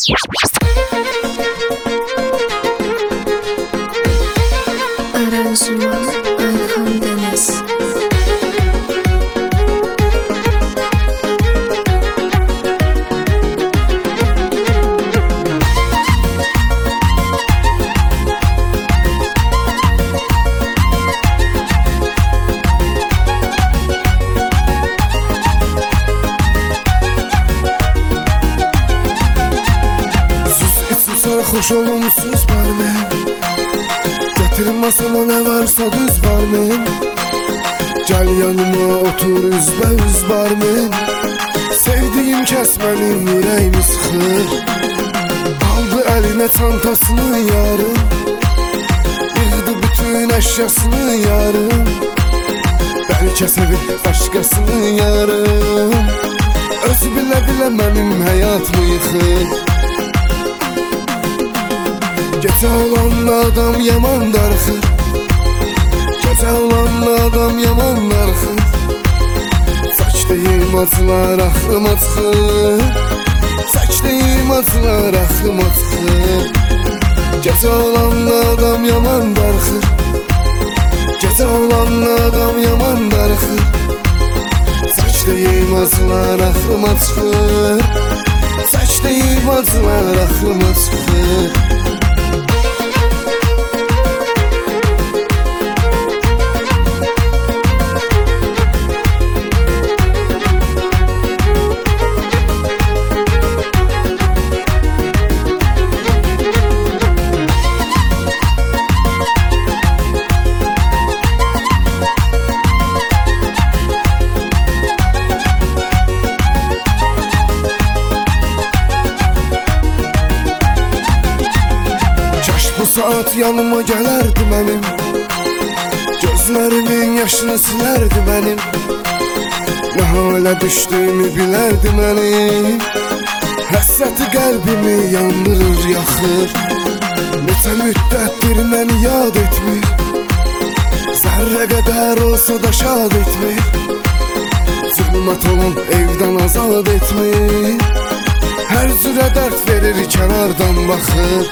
Aranjman Ayhan Deniz. Sarhoş olumsuz barmen, getirin masama ne varsa düz barmen. Gel yanıma otur üzbə-üz barmen. Sevdiğim kes benim yüreğimi sıxır. Aldı eline çantasını yarım, yığdı bütün eşyasını yarım. Belki sevip başkasını yarım. Özü bile bile benim hayatımı yıxır. Gece olan adam yaman darxır, gece olan adam yaman darxır. Saç deyim acılar axlıma çıxır, saç deyim acılar axlıma çıxır. Gece olan adam yaman darxır, gece olan adam yaman darxır. Saç deyim acılar axlıma çıxır, saç deyim acılar axlıma çıxır. Saat yanıma gələrdi mənim, gözlərimin yaşını silərdi mənim. Nə halə düşdüyümü bilərdi mənim. Həsrəti qəlbimi yandırır, yaxır. Neçə müddətdir məni yad etmir, zərrə qədər olsa da şad etmir. Zülmət olan evdən azad etmir. Hər cürə dərd verir, kənardan baxır.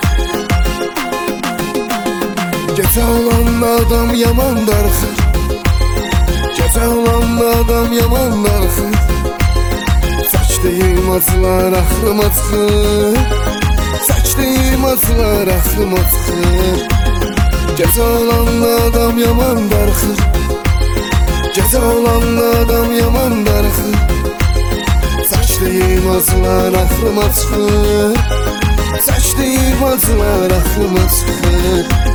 Gece olan adam yaman darxır, gece olan adam yaman darxır. Saç deyim acılar axlıma çıxır, saç deyim acılar axlıma çıxır. Gece olan adam yaman darxır, gece olan adam yaman darxır. Saç deyim acılar axlıma çıxır, saç deyim acılar axlıma çıxır.